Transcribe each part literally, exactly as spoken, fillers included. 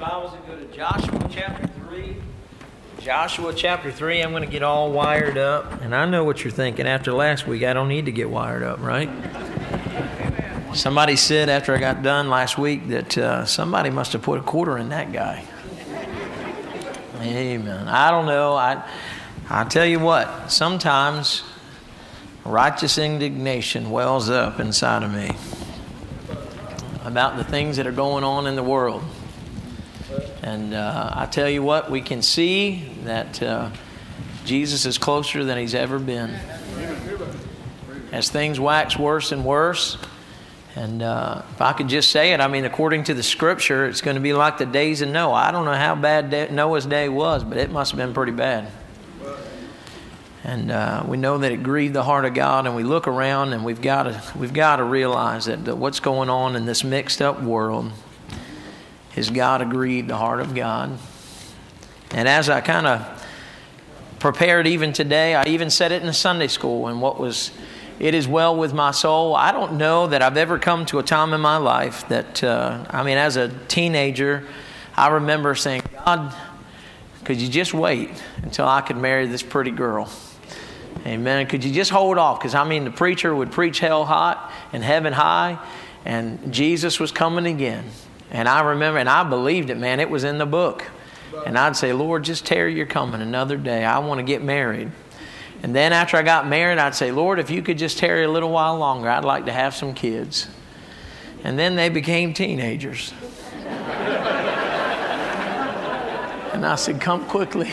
Bibles and go to Joshua chapter three. Joshua chapter three, I'm going to get all wired up. And I know what you're thinking. After last week, I don't need to get wired up, right? Somebody said after I got done last week that uh, somebody must have put a quarter in that guy. Amen. I don't know. I, I tell you what, sometimes righteous indignation wells up inside of me about the things that are going on in the world. And uh, I tell you what, we can see that uh, Jesus is closer than he's ever been. As things wax worse and worse, and uh, if I could just say it, I mean, according to the Scripture, it's going to be like the days of Noah. I don't know how bad Noah's day was, but it must have been pretty bad. And uh, we know that it grieved the heart of God, and we look around, and we've got to we've got to realize that, that what's going on in this mixed up world has got to grieve the heart of God. And as I kind of prepared even today, I even said it in the Sunday school, and what was, it is well with my soul. I don't know that I've ever come to a time in my life that, uh, I mean, as a teenager, I remember saying, God, could you just wait until I could marry this pretty girl? Amen. Could you just hold off? Because, I mean, the preacher would preach hell hot and heaven high, and Jesus was coming again. And I remember, and I believed it, man. It was in the book. And I'd say, Lord, just tarry your coming another day. I want to get married. And then after I got married, I'd say, Lord, if you could just tarry a little while longer, I'd like to have some kids. And then they became teenagers. And I said, come quickly.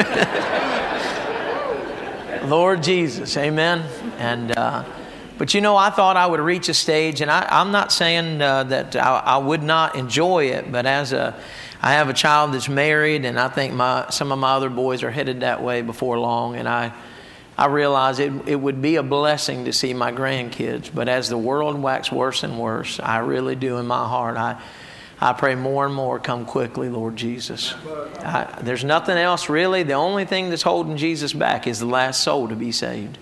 Lord Jesus, amen. And uh, but you know, I thought I would reach a stage, and I, I'm not saying uh, that I, I would not enjoy it, but as a, I have a child that's married, and I think my some of my other boys are headed that way before long, and I, I realize it it would be a blessing to see my grandkids. But as the world waxes worse and worse, I really do in my heart, I. I pray more and more, come quickly, Lord Jesus. I, there's nothing else really. The only thing that's holding Jesus back is the last soul to be saved.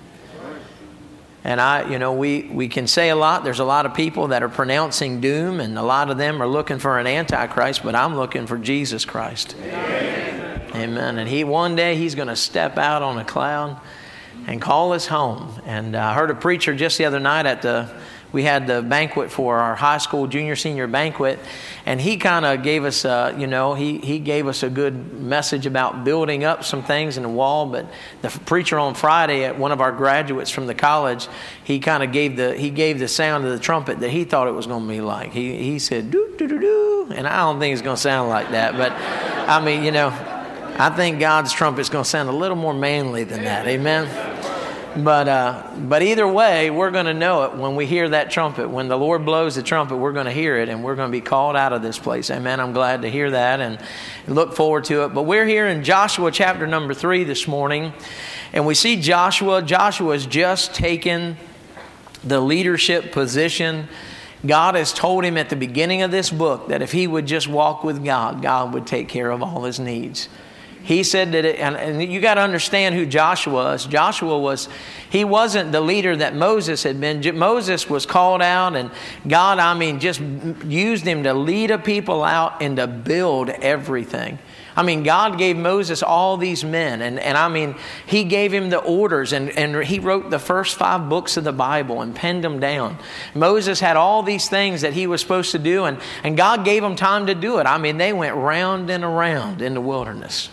And I, you know, we, we can say a lot. There's a lot of people that are pronouncing doom, and a lot of them are looking for an antichrist, but I'm looking for Jesus Christ. Amen. Amen. And he one day he's going to step out on a cloud and call us home. And I heard a preacher just the other night at the We had the banquet for our high school junior senior banquet, and he kind of gave us, uh, you know, he he gave us a good message about building up some things in the wall. But the preacher on Friday at one of our graduates from the college, he kind of gave the he gave the sound of the trumpet that he thought it was going to be like. He he said doo doo doo doo, and I don't think it's going to sound like that. But I mean, you know, I think God's trumpet is going to sound a little more manly than that. Amen. But uh, but either way, we're going to know it when we hear that trumpet. When the Lord blows the trumpet, we're going to hear it, and we're going to be called out of this place. Amen. I'm glad to hear that and look forward to it. But we're here in Joshua chapter number three this morning, and we see Joshua. Joshua has just taken the leadership position. God has told him at the beginning of this book that if he would just walk with God, God would take care of all his needs. He said that, it, and, and you got to understand who Joshua was. Joshua was, he wasn't the leader that Moses had been. Moses was called out, and God, I mean, just used him to lead a people out and to build everything. I mean, God gave Moses all these men, and, and I mean, he gave him the orders, and, and he wrote the first five books of the Bible and penned them down. Moses had all these things that he was supposed to do, and, and God gave him time to do it. I mean, they went round and around in the wilderness.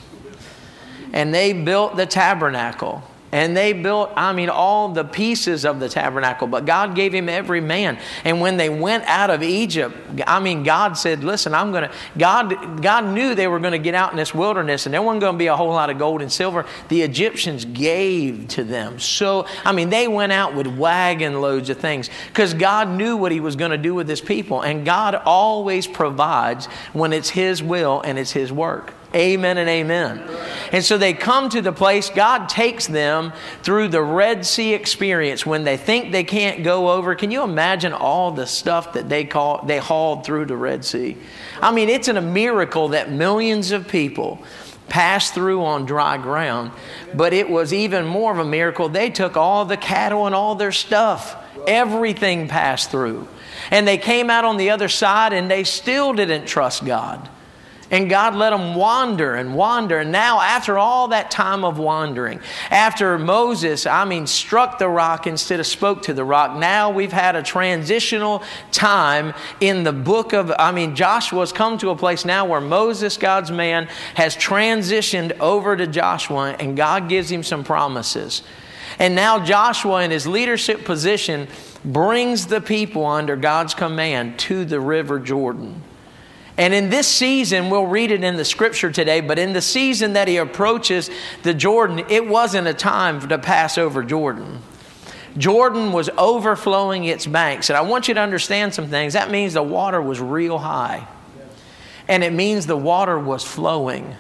And they built the tabernacle. And they built, I mean, all the pieces of the tabernacle. But God gave him every man. And when they went out of Egypt, I mean, God said, listen, I'm going to, God, God knew they were going to get out in this wilderness, and there wasn't going to be a whole lot of gold and silver. The Egyptians gave to them. So, I mean, they went out with wagon loads of things because God knew what he was going to do with his people. And God always provides when it's his will and it's his work. Amen and amen. And so they come to the place, God takes them through the Red Sea experience when they think they can't go over. Can you imagine all the stuff that they call, they hauled through the Red Sea? I mean, it's a miracle that millions of people passed through on dry ground. But it was even more of a miracle. They took all the cattle and all their stuff. Everything passed through. And they came out on the other side, and they still didn't trust God. And God let them wander and wander. And now after all that time of wandering, after Moses, I mean, struck the rock instead of spoke to the rock, now we've had a transitional time in the book of, I mean, Joshua's come to a place now where Moses, God's man, has transitioned over to Joshua, and God gives him some promises. And now Joshua in his leadership position brings the people under God's command to the river Jordan. And in this season, we'll read it in the scripture today, but in the season that he approaches the Jordan, it wasn't a time to pass over Jordan. Jordan was overflowing its banks. And I want you to understand some things. That means the water was real high. And it means the water was flowing.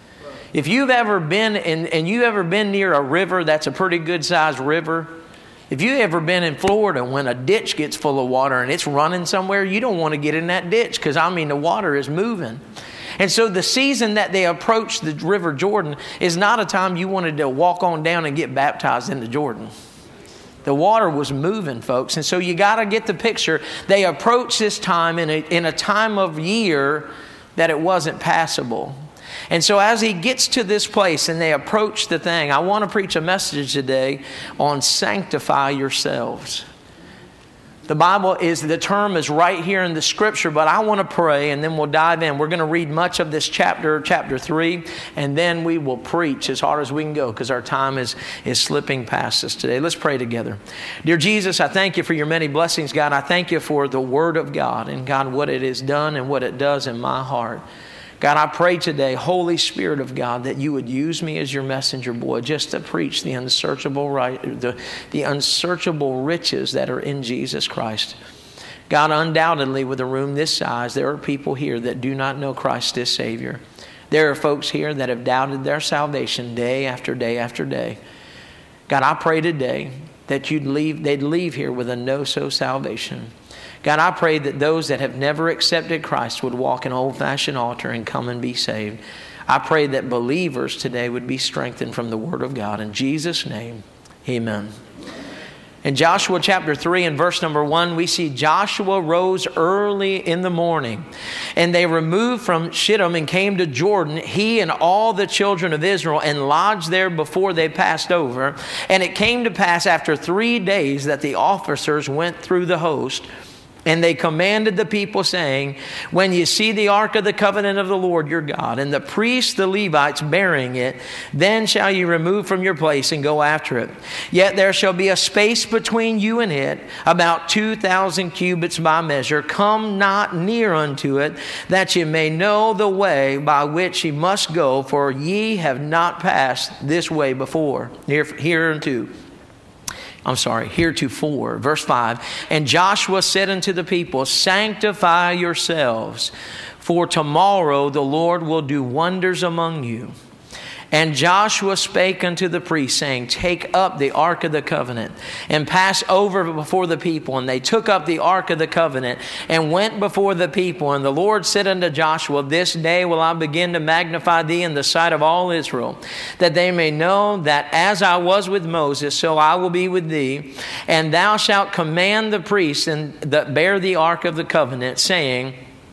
If you've ever been in, and you've ever been near a river that's a pretty good sized river, if you've ever been in Florida when a ditch gets full of water and it's running somewhere, you don't want to get in that ditch because, I mean, the water is moving. And so the season that they approached the river Jordan is not a time you wanted to walk on down and get baptized into Jordan. The water was moving, folks. And so you got to get the picture. They approached this time in a, in a time of year that it wasn't passable. And so as he gets to this place and they approach the thing, I want to preach a message today on sanctify yourselves. The Bible is, the term is right here in the scripture, but I want to pray and then we'll dive in. We're going to read much of this chapter, chapter three, and then we will preach as hard as we can go because our time is, is slipping past us today. Let's pray together. Dear Jesus, I thank you for your many blessings, God. I thank you for the Word of God and, God, what it has done and what it does in my heart. God, I pray today, Holy Spirit of God, that you would use me as your messenger boy just to preach the unsearchable right, the, the unsearchable riches that are in Jesus Christ. God, undoubtedly with a room this size, there are people here that do not know Christ as Savior. There are folks here that have doubted their salvation day after day after day. God, I pray today that you'd leave, they'd leave here with a no-so salvation. God, I pray that those that have never accepted Christ would walk an old-fashioned altar and come and be saved. I pray that believers today would be strengthened from the Word of God. In Jesus' name, amen. In Joshua chapter three and verse number one, we see Joshua rose early in the morning, and they removed from Shittim and came to Jordan, he and all the children of Israel, and lodged there before they passed over. And it came to pass after three days that the officers went through the host, and they commanded the people, saying, when you see the ark of the covenant of the Lord your God, and the priests, the Levites, bearing it, then shall you remove from your place and go after it. Yet there shall be a space between you and it, about two thousand cubits by measure. Come not near unto it, that ye may know the way by which ye must go, for ye have not passed this way before, hereunto. I'm sorry, heretofore. Verse five. And Joshua said unto the people, sanctify yourselves, for tomorrow the Lord will do wonders among you. And Joshua spake unto the priests, saying, take up the ark of the covenant, and pass over before the people. And they took up the ark of the covenant, and went before the people. And the Lord said unto Joshua, this day will I begin to magnify thee in the sight of all Israel, that they may know that as I was with Moses, so I will be with thee. And thou shalt command the priests and that bear the ark of the covenant, saying,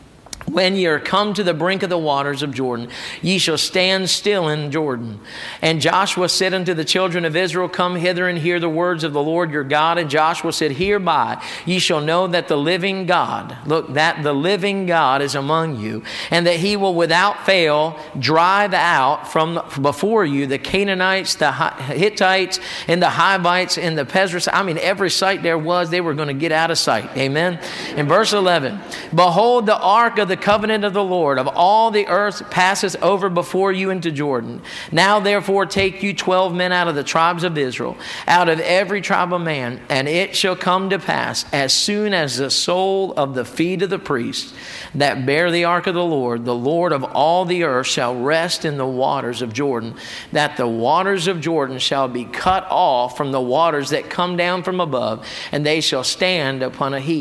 when ye are come to the brink of the waters of Jordan, ye shall stand still in Jordan. And Joshua said unto the children of Israel, come hither and hear the words of the Lord your God. And Joshua said, hereby ye shall know that the living God, look, that the living God is among you, and that he will without fail drive out from before you the Canaanites, the Hittites, and the Hivites, and the Perizzites. I mean, every sight there was, they were going to get out of sight. Amen. In verse eleven, behold, the ark of the covenant of the Lord of all the earth passes over before you into Jordan. Now therefore take you twelve men out of the tribes of Israel, out of every tribe of man, and it shall come to pass, as soon as the sole of the feet of the priests that bear the ark of the Lord, the Lord of all the earth shall rest in the waters of Jordan, that the waters of Jordan shall be cut off from the waters that come down from above, and they shall stand upon a heap.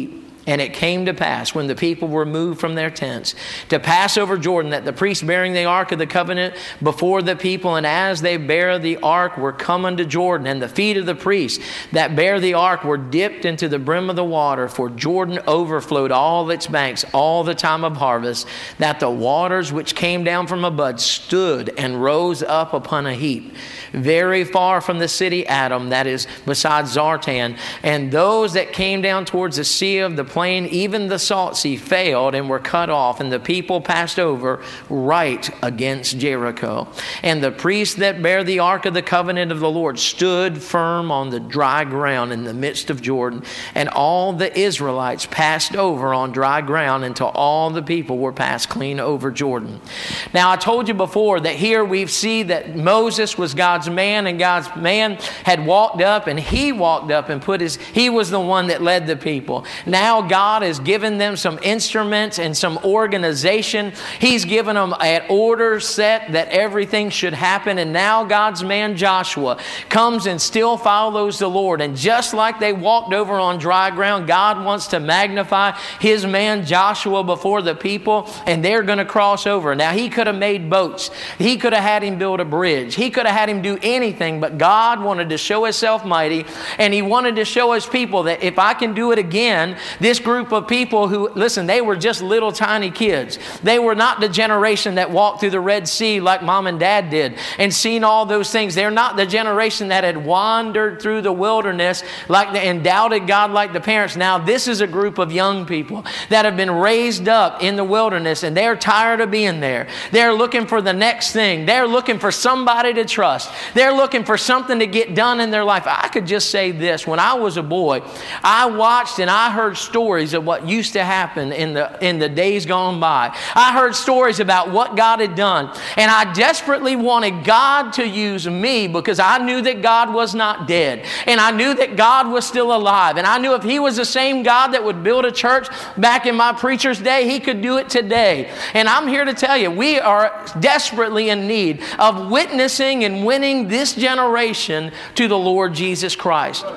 And it came to pass, when the people were moved from their tents, to pass over Jordan, that the priests bearing the ark of the covenant before the people, and as they bear the ark, were come unto Jordan. And the feet of the priests that bear the ark were dipped into the brim of the water, for Jordan overflowed all its banks all the time of harvest, that the waters which came down from above stood and rose up upon a heap, very far from the city Adam, that is beside Zartan. And those that came down towards the sea of the plain, even the salt sea, failed and were cut off, and the people passed over right against Jericho. And the priests that bear the ark of the covenant of the Lord stood firm on the dry ground in the midst of Jordan. And all the Israelites passed over on dry ground until all the people were passed clean over Jordan. Now, I told you before that here we see that Moses was God's man, and God's man had walked up, and he walked up and put his, he was the one that led the people. Now God has given them some instruments and some organization. He's given them an order set that everything should happen. And now God's man Joshua comes and still follows the Lord. And just like they walked over on dry ground, God wants to magnify his man Joshua before the people, and they're going to cross over. Now, he could have made boats. He could have had him build a bridge. He could have had him do anything, but God wanted to show himself mighty, and he wanted to show his people that if I can do it again, this group of people who, listen, they were just little tiny kids. They were not the generation that walked through the Red Sea like mom and dad did and seen all those things. They're not the generation that had wandered through the wilderness like the, and doubted God like the parents. Now, this is a group of young people that have been raised up in the wilderness, and they're tired of being there. They're looking for the next thing. They're looking for somebody to trust. They're looking for something to get done in their life. I could just say this. When I was a boy, I watched and I heard stories of what used to happen in the in the days gone by. I heard stories about what God had done, and I desperately wanted God to use me because I knew that God was not dead, and I knew that God was still alive, and I knew if He was the same God that would build a church back in my preacher's day, He could do it today. And I'm here to tell you, we are desperately in need of witnessing and winning this generation to the Lord Jesus Christ.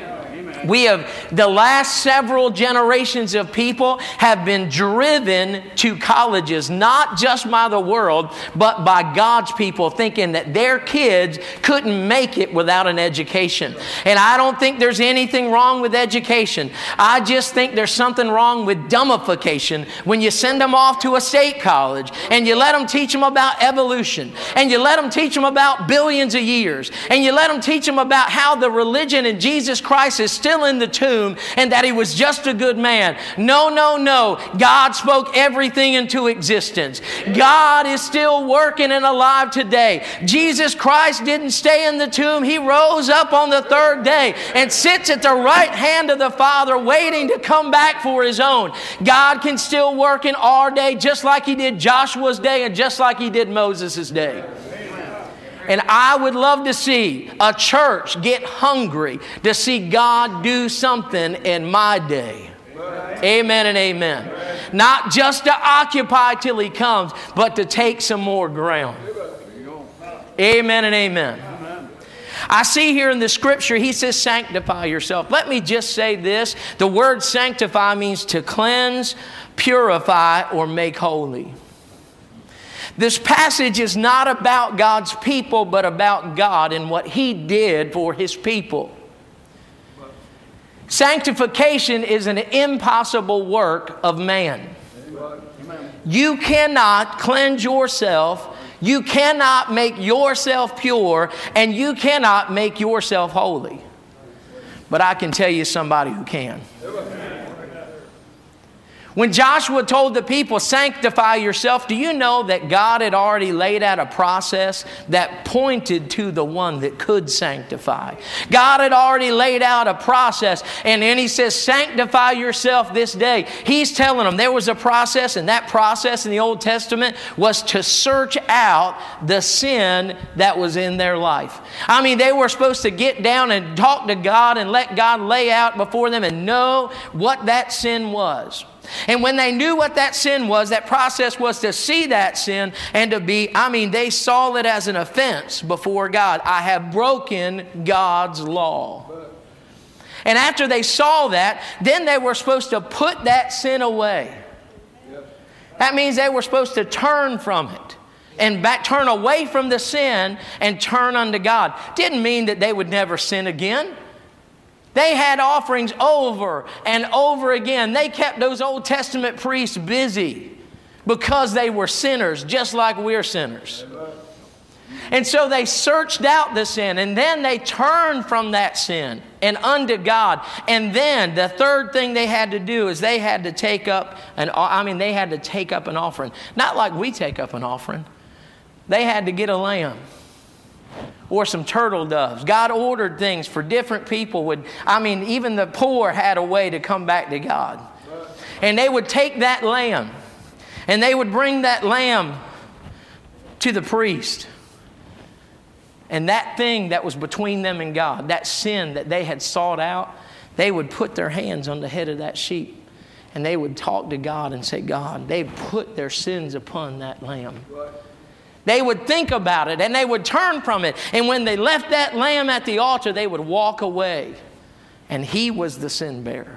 We have, the last several generations of people have been driven to colleges, not just by the world, but by God's people, thinking that their kids couldn't make it without an education. And I don't think there's anything wrong with education. I just think there's something wrong with dumbification when you send them off to a state college and you let them teach them about evolution, and you let them teach them about billions of years, and you let them teach them about how the religion in Jesus Christ is still in the tomb and that He was just a good man. No, no, no. God spoke everything into existence. God is still working and alive today. Jesus Christ didn't stay in the tomb. He rose up on the third day and sits at the right hand of the Father waiting to come back for His own. God can still work in our day just like He did Joshua's day and just like He did Moses' day. And I would love to see a church get hungry to see God do something in my day. Amen and amen. Not just to occupy till He comes, but to take some more ground. Amen and amen. I see here in the scripture, He says, sanctify yourself. Let me just say this. The word sanctify means to cleanse, purify, or make holy. This passage is not about God's people, but about God and what He did for His people. Sanctification is an impossible work of man. You cannot cleanse yourself, you cannot make yourself pure, and you cannot make yourself holy. But I can tell you somebody who can. When Joshua told the people, sanctify yourself, do you know that God had already laid out a process that pointed to the one that could sanctify? God had already laid out a process, and then He says, sanctify yourself this day. He's telling them there was a process, and that process in the Old Testament was to search out the sin that was in their life. I mean, they were supposed to get down and talk to God and let God lay out before them and know what that sin was. And when they knew what that sin was, that process was to see that sin and to be, I mean, they saw it as an offense before God. I have broken God's law. And after they saw that, then they were supposed to put that sin away. That means they were supposed to turn from it and back, turn away from the sin and turn unto God. Didn't mean that they would never sin again. They had offerings over and over again. They kept those Old Testament priests busy because they were sinners, just like we're sinners. And so they searched out the sin, and then they turned from that sin and unto God. And then the third thing they had to do is they had to take up an, I mean, they had to take up an offering. Not like we take up an offering. They had to get a lamb or some turtle doves. God ordered things for different people. Would I mean, even the poor had a way to come back to God. And they would take that lamb, and they would bring that lamb to the priest. And that thing that was between them and God, that sin that they had sought out, they would put their hands on the head of that sheep. And they would talk to God and say, God, they put their sins upon that lamb. Right. They would think about it and they would turn from it. And when they left that lamb at the altar, they would walk away. And he was the sin bearer.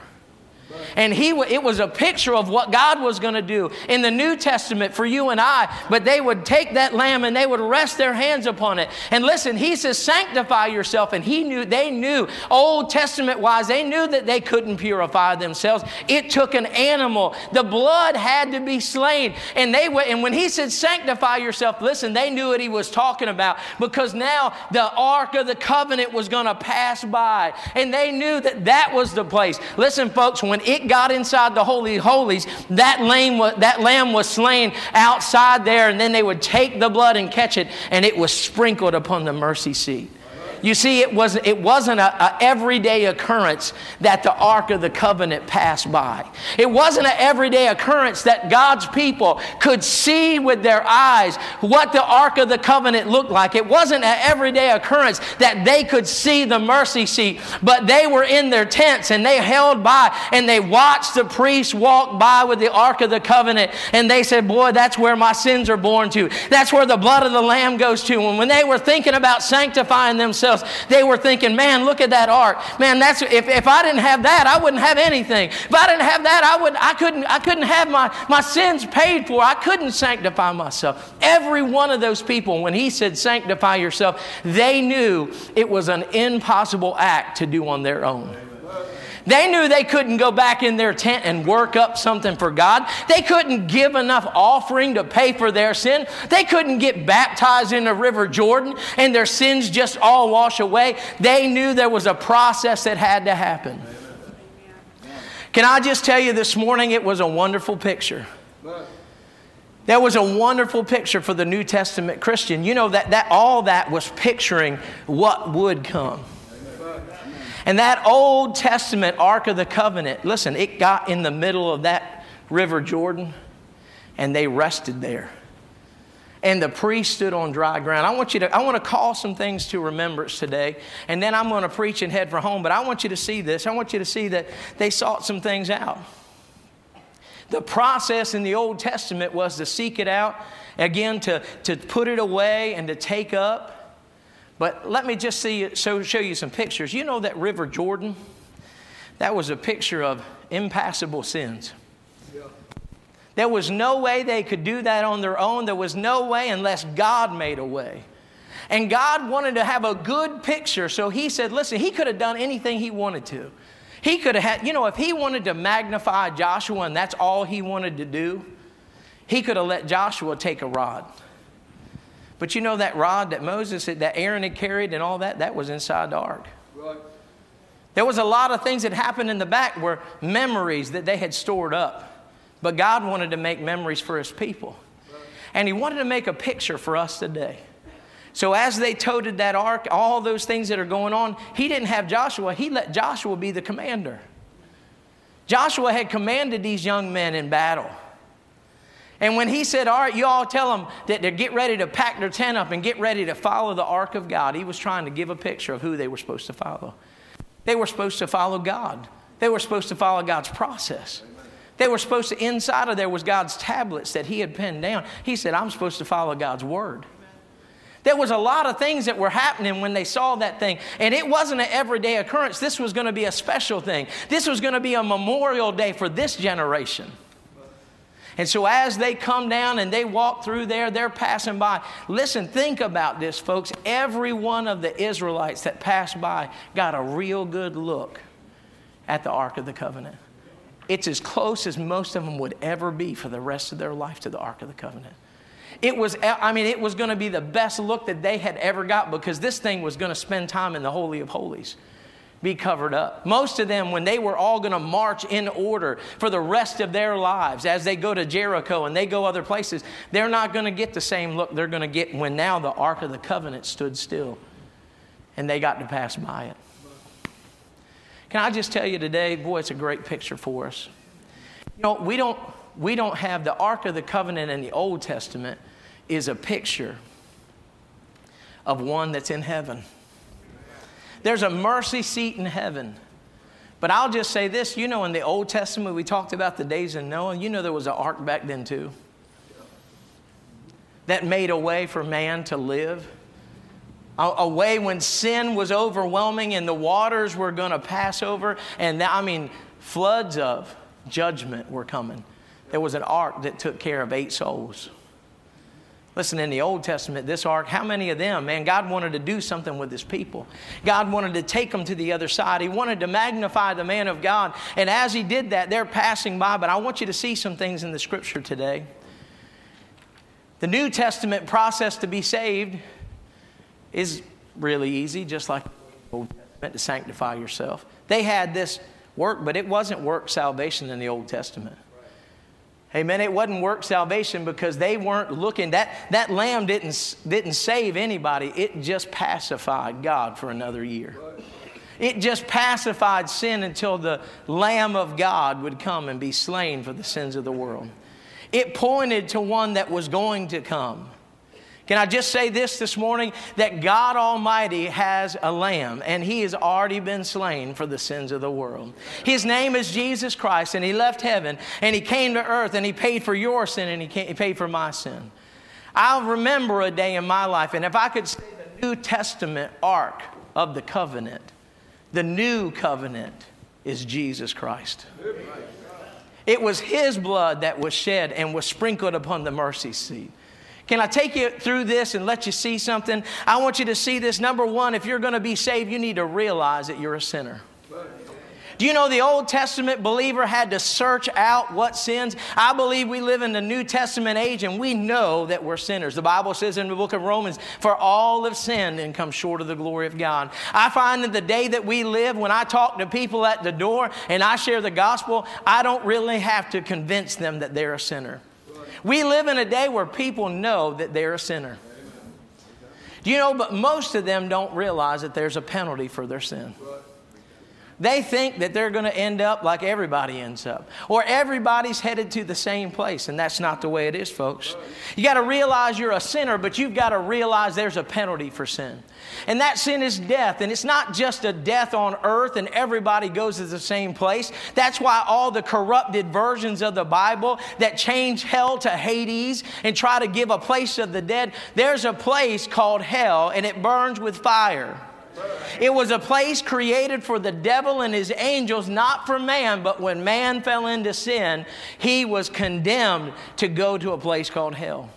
And he, it was a picture of what God was going to do in the New Testament for you and I. But they would take that lamb and they would rest their hands upon it. And listen, he says, sanctify yourself. And he knew, they knew, Old Testament wise, they knew that they couldn't purify themselves. It took an animal. The blood had to be slain. And they went, and when he said, sanctify yourself, listen, they knew what he was talking about, because now the Ark of the Covenant was going to pass by. And they knew that that was the place. Listen, folks, when it got inside the Holy of Holies, that lamb, was, that lamb was slain outside there, and then they would take the blood and catch it, and it was sprinkled upon the mercy seat. You see, it, was, it wasn't an everyday occurrence that the Ark of the Covenant passed by. It wasn't an everyday occurrence that God's people could see with their eyes what the Ark of the Covenant looked like. It wasn't an everyday occurrence that they could see the mercy seat. But they were in their tents and they held by and they watched the priest walk by with the Ark of the Covenant. And they said, boy, that's where my sins are born to. That's where the blood of the Lamb goes to. And when they were thinking about sanctifying themselves, they were thinking, man, look at that ark. Man, that's if, if I didn't have that, I wouldn't have anything. If I didn't have that, I would I couldn't I couldn't have my, my sins paid for. I couldn't sanctify myself. Every one of those people, when he said sanctify yourself, they knew it was an impossible act to do on their own. They knew they couldn't go back in their tent and work up something for God. They couldn't give enough offering to pay for their sin. They couldn't get baptized in the River Jordan and their sins just all wash away. They knew there was a process that had to happen. Can I just tell you this morning, it was a wonderful picture. There was a wonderful picture for the New Testament Christian. You know, that, that all that was picturing what would come. And that Old Testament Ark of the Covenant, listen, it got in the middle of that River Jordan and they rested there. And the priest stood on dry ground. I want you to, I want to call some things to remembrance today. And then I'm going to preach and head for home. But I want you to see this. I want you to see that they sought some things out. The process in the Old Testament was to seek it out, again, to, to put it away and to take up. But let me just see, so show you some pictures. You know that River Jordan? That was a picture of impassable sins. Yeah. There was no way they could do that on their own. There was no way unless God made a way. And God wanted to have a good picture. So he said, listen, he could have done anything he wanted to. He could have had, you know, if he wanted to magnify Joshua and that's all he wanted to do, he could have let Joshua take a rod. But you know that rod that Moses, that Aaron had carried and all that, that was inside the ark. Right. There was a lot of things that happened in the back were memories that they had stored up. But God wanted to make memories for his people. Right. And he wanted to make a picture for us today. So as they toted that ark, all those things that are going on, he didn't have Joshua. He let Joshua be the commander. Joshua had commanded these young men in battle. And when he said, all right, you all tell them that to get ready to pack their tent up and get ready to follow the ark of God, he was trying to give a picture of who they were supposed to follow. They were supposed to follow God. They were supposed to follow God's process. They were supposed to, inside of there was God's tablets that he had penned down. He said, I'm supposed to follow God's word. There was a lot of things that were happening when they saw that thing. And it wasn't an everyday occurrence. This was going to be a special thing. This was going to be a memorial day for this generation. And so as they come down and they walk through there, they're passing by. Listen, think about this, folks. Every one of the Israelites that passed by got a real good look at the Ark of the Covenant. It's as close as most of them would ever be for the rest of their life to the Ark of the Covenant. It was, I mean, it was going to be the best look that they had ever got, because this thing was going to spend time in the Holy of Holies, be covered up. Most of them, when they were all going to march in order for the rest of their lives, as they go to Jericho and they go other places, they're not going to get the same look they're going to get when now the Ark of the Covenant stood still and they got to pass by it. Can I just tell you today, boy, it's a great picture for us. You know, we don't, we don't have the Ark of the Covenant in the Old Testament is a picture of one that's in heaven. There's a mercy seat in heaven. But I'll just say this, you know, in the Old Testament, we talked about the days of Noah. You know there was an ark back then too, that made a way for man to live. A, a way when sin was overwhelming and the waters were going to pass over. And I mean, floods of judgment were coming. There was an ark that took care of eight souls. Listen, in the Old Testament, this ark, how many of them? Man, God wanted to do something with his people. God wanted to take them to the other side. He wanted to magnify the man of God. And as he did that, they're passing by. But I want you to see some things in the Scripture today. The New Testament process to be saved is really easy, just like the Old Testament, to sanctify yourself. They had this work, but it wasn't work salvation in the Old Testament. Amen. It wasn't work salvation because they weren't looking. That, that lamb didn't, didn't save anybody. It just pacified God for another year. It just pacified sin until the Lamb of God would come and be slain for the sins of the world. It pointed to one that was going to come. Can I just say this this morning? That God Almighty has a lamb, and he has already been slain for the sins of the world. His name is Jesus Christ, and he left heaven, and he came to earth, and he paid for your sin, and he, came, he paid for my sin. I'll remember a day in my life, and if I could say the New Testament Ark of the Covenant, the new covenant is Jesus Christ. It was his blood that was shed and was sprinkled upon the mercy seat. Can I take you through this and let you see something? I want you to see this. Number one, if you're going to be saved, you need to realize that you're a sinner. Do you know the Old Testament believer had to search out what sins? I believe we live in the New Testament age and we know that we're sinners. The Bible says in the book of Romans, for all have sinned and come short of the glory of God. I find that the day that we live, when I talk to people at the door and I share the gospel, I don't really have to convince them that they're a sinner. We live in a day where people know that they're a sinner. Do you know, but most of them don't realize that there's a penalty for their sin. They think that they're going to end up like everybody ends up. Or everybody's headed to the same place. And that's not the way it is, folks. You got to realize you're a sinner, but you've got to realize there's a penalty for sin. And that sin is death. And it's not just a death on earth and everybody goes to the same place. That's why all the corrupted versions of the Bible that change hell to Hades and try to give a place of the dead, there's a place called hell and it burns with fire. It was a place created for the devil and his angels, not for man. But when man fell into sin, he was condemned to go to a place called hell.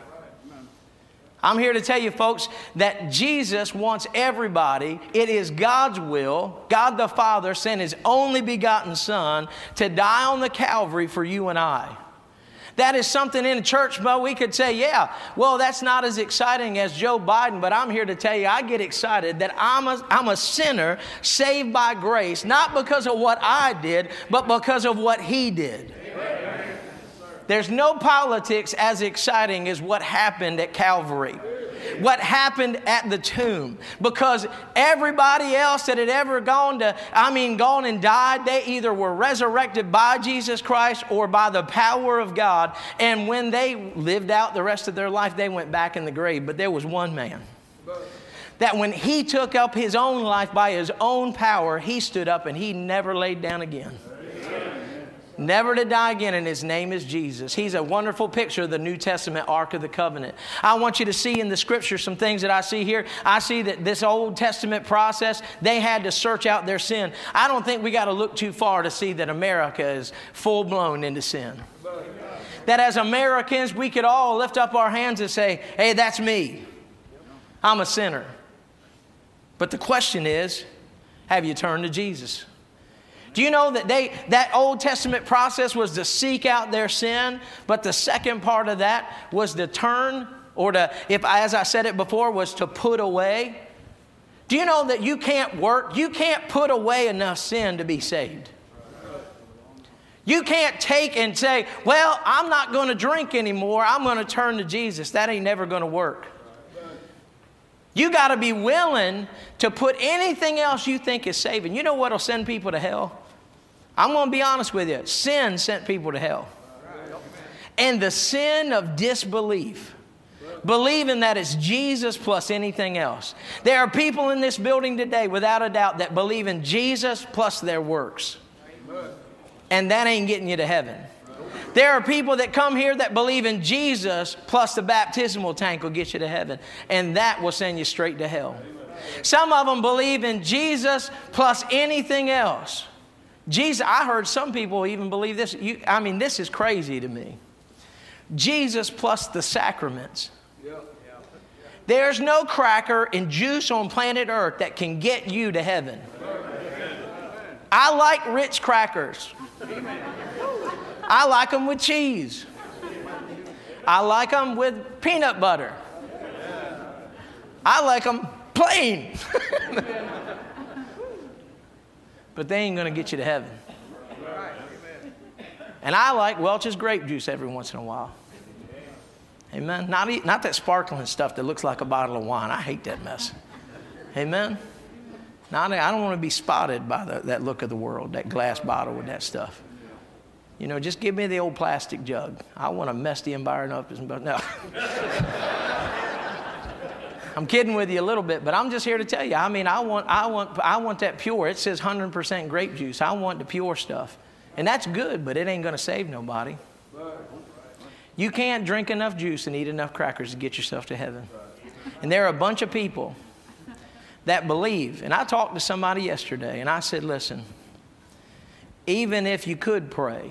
I'm here to tell you, folks, that Jesus wants everybody. It is God's will. God the Father sent his only begotten Son to die on the Calvary for you and I. That is something in church, but we could say, yeah, well, that's not as exciting as Joe Biden, but I'm here to tell you, I get excited that I'm a, I'm a sinner saved by grace, not because of what I did, but because of what he did. Amen. There's no politics as exciting as what happened at Calvary. What happened at the tomb. Because everybody else that had ever gone to, I mean, gone and died, they either were resurrected by Jesus Christ or by the power of God. And when they lived out the rest of their life, they went back in the grave. But there was one man that when he took up his own life by his own power, he stood up and he never laid down again. never to die again, and his name is Jesus. He's a wonderful picture of the New Testament Ark of the Covenant. I want you to see in the Scripture some things that I see here. I see that this Old Testament process, they had to search out their sin. I don't think we got to look too far to see that America is full-blown into sin. That as Americans, we could all lift up our hands and say, hey, that's me. I'm a sinner. But the question is, have you turned to Jesus? Do you know that they that Old Testament process was to seek out their sin, but the second part of that was to turn, or to, if as I said it before, was to put away? Do you know that you can't work, you can't put away enough sin to be saved? You can't take and say, well, I'm not going to drink anymore, I'm going to turn to Jesus. That ain't never going to work. You got to be willing to put anything else you think is saving. You know what will send people to hell? I'm going to be honest with you. Sin sent people to hell. And the sin of disbelief. Believing that it's Jesus plus anything else. There are people in this building today, without a doubt, that believe in Jesus plus their works. And that ain't getting you to heaven. There are people that come here that believe in Jesus plus the baptismal tank will get you to heaven. And that will send you straight to hell. Some of them believe in Jesus plus anything else. Jesus, I heard some people even believe this. You, I mean, this is crazy to me. Jesus plus the sacraments. There's no cracker and juice on planet Earth that can get you to heaven. I like Ritz crackers. I like them with cheese. I like them with peanut butter. I like them plain. But they ain't going to get you to heaven. And I like Welch's grape juice every once in a while. Amen. Not, not that sparkling stuff that looks like a bottle of wine. I hate that mess. Amen. Not, I don't want to be spotted by the, that look of the world, that glass bottle with that stuff. You know, just give me the old plastic jug. I want to mess the environment up. But no. I'm kidding with you a little bit, but I'm just here to tell you. I mean, I want, I want, I want that pure. It says one hundred percent grape juice. I want the pure stuff. And that's good, but it ain't going to save nobody. You can't drink enough juice and eat enough crackers to get yourself to heaven. And there are a bunch of people that believe. And I talked to somebody yesterday, and I said, listen, even if you could pray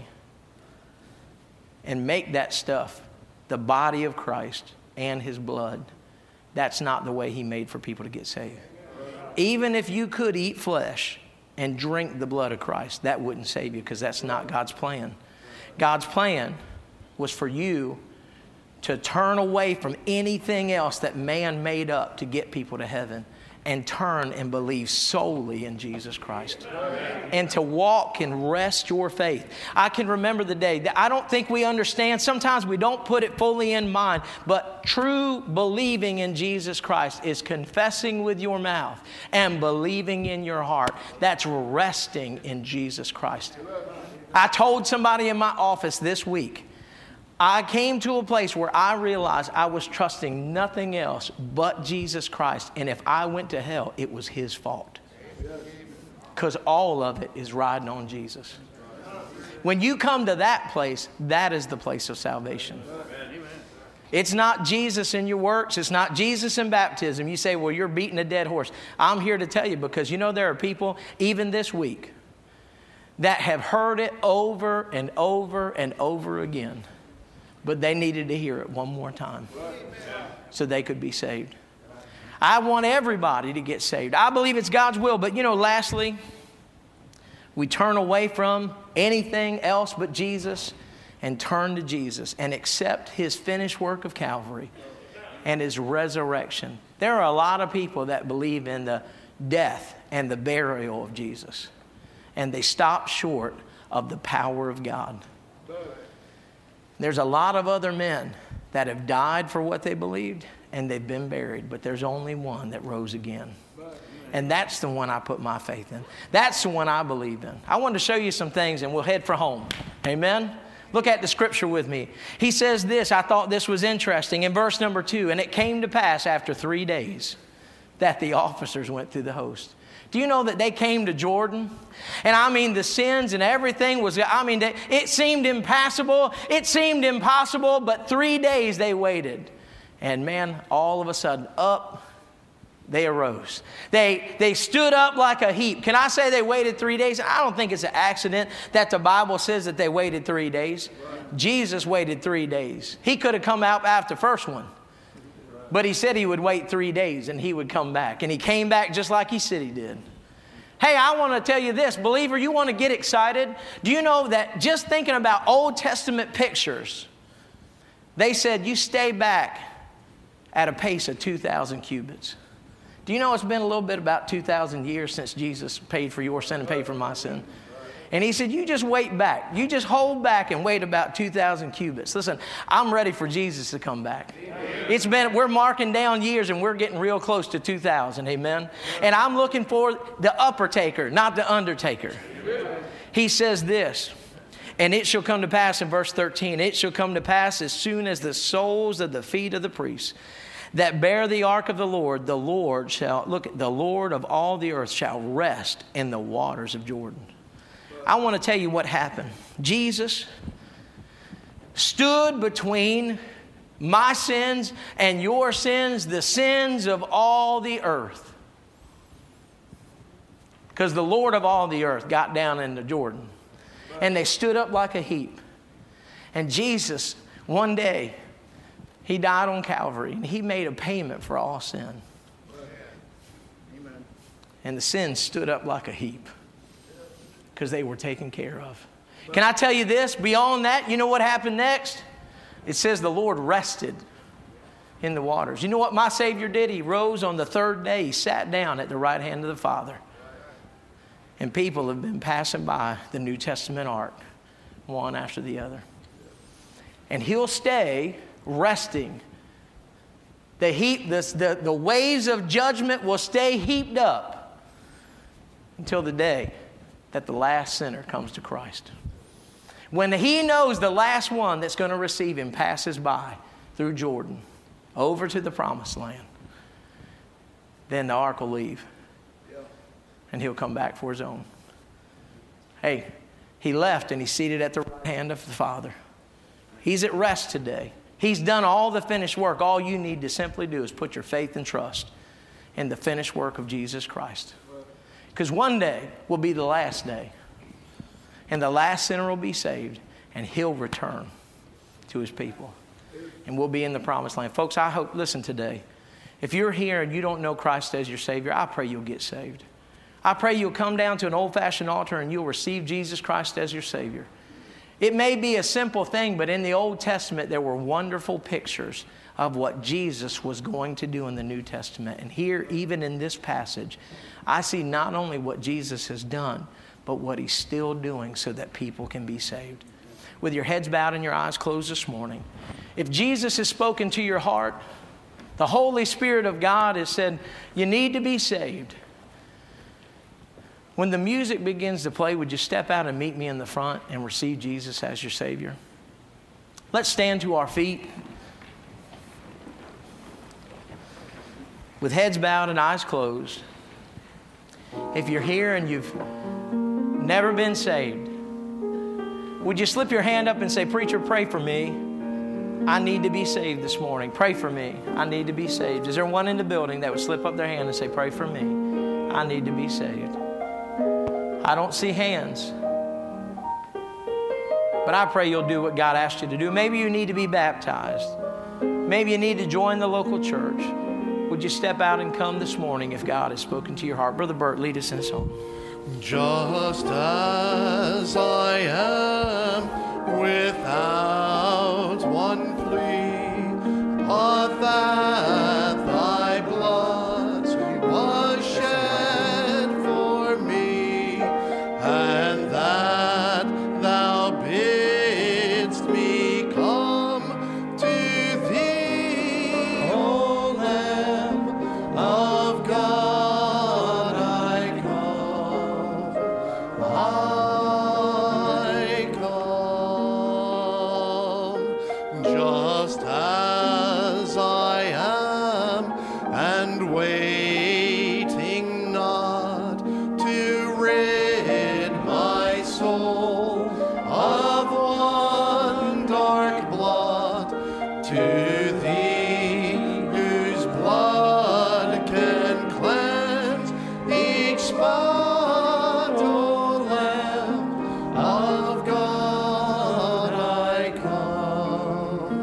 and make that stuff the body of Christ and his blood, that's not the way he made for people to get saved. Even if you could eat flesh and drink the blood of Christ, that wouldn't save you, because that's not God's plan. God's plan was for you to turn away from anything else that man made up to get people to heaven, and turn and believe solely in Jesus Christ. And to walk and rest your faith. I can remember the day that I don't think we understand. Sometimes we don't put it fully in mind. But true believing in Jesus Christ is confessing with your mouth and believing in your heart. That's resting in Jesus Christ. I told somebody in my office this week, I came to a place where I realized I was trusting nothing else but Jesus Christ. And if I went to hell, it was his fault. Because all of it is riding on Jesus. When you come to that place, that is the place of salvation. It's not Jesus in your works. It's not Jesus in baptism. You say, well, you're beating a dead horse. I'm here to tell you, because you know there are people, even this week, that have heard it over and over and over again. But they needed to hear it one more time so they could be saved. I want everybody to get saved. I believe it's God's will. But, you know, lastly, we turn away from anything else but Jesus and turn to Jesus and accept his finished work of Calvary and his resurrection. There are a lot of people that believe in the death and the burial of Jesus, and they stop short of the power of God. There's a lot of other men that have died for what they believed, and they've been buried, but there's only one that rose again. And that's the one I put my faith in. That's the one I believe in. I wanted to show you some things, and we'll head for home. Amen? Look at the scripture with me. He says this, I thought this was interesting, in verse number two, and it came to pass after three days that the officers went through the host. Do you know that they came to Jordan? And I mean, the sins and everything was, I mean, it seemed impassable. It seemed impossible, but three days they waited. And man, all of a sudden, up they arose. They, they stood up like a heap. Can I say they waited three days? I don't think it's an accident that the Bible says that they waited three days. Right. Jesus waited three days. He could have come out after the first one. But he said he would wait three days and he would come back. And he came back just like he said he did. Hey, I want to tell you this. Believer, you want to get excited? Do you know that just thinking about Old Testament pictures, they said you stay back at a pace of two thousand cubits. Do you know it's been a little bit about two thousand years since Jesus paid for your sin and paid for my sin? And he said, you just wait back. You just hold back and wait about two thousand cubits. Listen, I'm ready for Jesus to come back. It's been, we're marking down years and we're getting real close to two thousand. Amen. And I'm looking for the upper taker, not the undertaker. He says this, and it shall come to pass in verse thirteen, it shall come to pass as soon as the soles of the feet of the priests that bear the ark of the Lord, the Lord shall, look, the Lord of all the earth shall rest in the waters of Jordan. I want to tell you what happened. Jesus stood between my sins and your sins, the sins of all the earth. Because the Lord of all the earth got down into Jordan. And they stood up like a heap. And Jesus, one day, he died on Calvary, and he made a payment for all sin. Amen. And the sins stood up like a heap because they were taken care of. Can I tell you this? Beyond that, you know what happened next? It says the Lord rested in the waters. You know what my Savior did? He rose on the third day. He sat down at the right hand of the Father. And people have been passing by the New Testament ark, one after the other. And he'll stay resting. The heap, the, the, the waves of judgment will stay heaped up until the day that the last sinner comes to Christ. When he knows the last one that's going to receive him passes by through Jordan over to the promised land, then the ark will leave and he'll come back for his own. Hey, he left and he's seated at the right hand of the Father. He's at rest today. He's done all the finished work. All you need to simply do is put your faith and trust in the finished work of Jesus Christ. Because one day will be the last day. And the last sinner will be saved. And he'll return to his people. And we'll be in the promised land. Folks, I hope, listen today. If you're here and you don't know Christ as your Savior, I pray you'll get saved. I pray you'll come down to an old-fashioned altar and you'll receive Jesus Christ as your Savior. It may be a simple thing, but in the Old Testament, there were wonderful pictures of what Jesus was going to do in the New Testament. And here, even in this passage, I see not only what Jesus has done, but what he's still doing so that people can be saved. With your heads bowed and your eyes closed this morning, if Jesus has spoken to your heart, the Holy Spirit of God has said, you need to be saved. When the music begins to play, would you step out and meet me in the front and receive Jesus as your Savior? Let's stand to our feet. With heads bowed and eyes closed. If you're here and you've never been saved, would you slip your hand up and say, preacher, pray for me. I need to be saved this morning. Pray for me. I need to be saved. Is there one in the building that would slip up their hand and say, pray for me. I need to be saved. I don't see hands. But I pray you'll do what God asked you to do. Maybe you need to be baptized. Maybe you need to join the local church. Would you step out and come this morning if God has spoken to your heart? Brother Bert, lead us in a song. Just as I am, without one plea, but that thy blood was shed for me, and that thou bidst me come to thee, O Lamb of God, I come, I come, just as I am. with thee, whose blood can cleanse each spot, O Lamb of God. I come,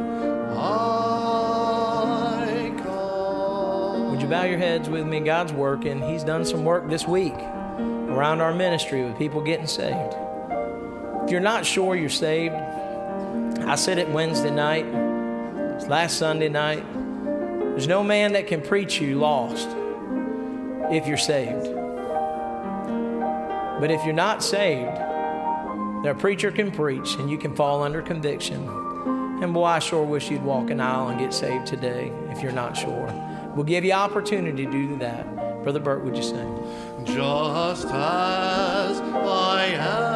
I come. Would you bow your heads with me? God's working. He's done some work this week around our ministry with people getting saved. If you're not sure you're saved, I said it Wednesday night, it's last Sunday night, there's no man that can preach you lost if you're saved. But if you're not saved, their preacher can preach and you can fall under conviction. And boy, I sure wish you'd walk an aisle and get saved today if you're not sure. We'll give you opportunity to do that. Brother Bert, would you sing? Just as I am.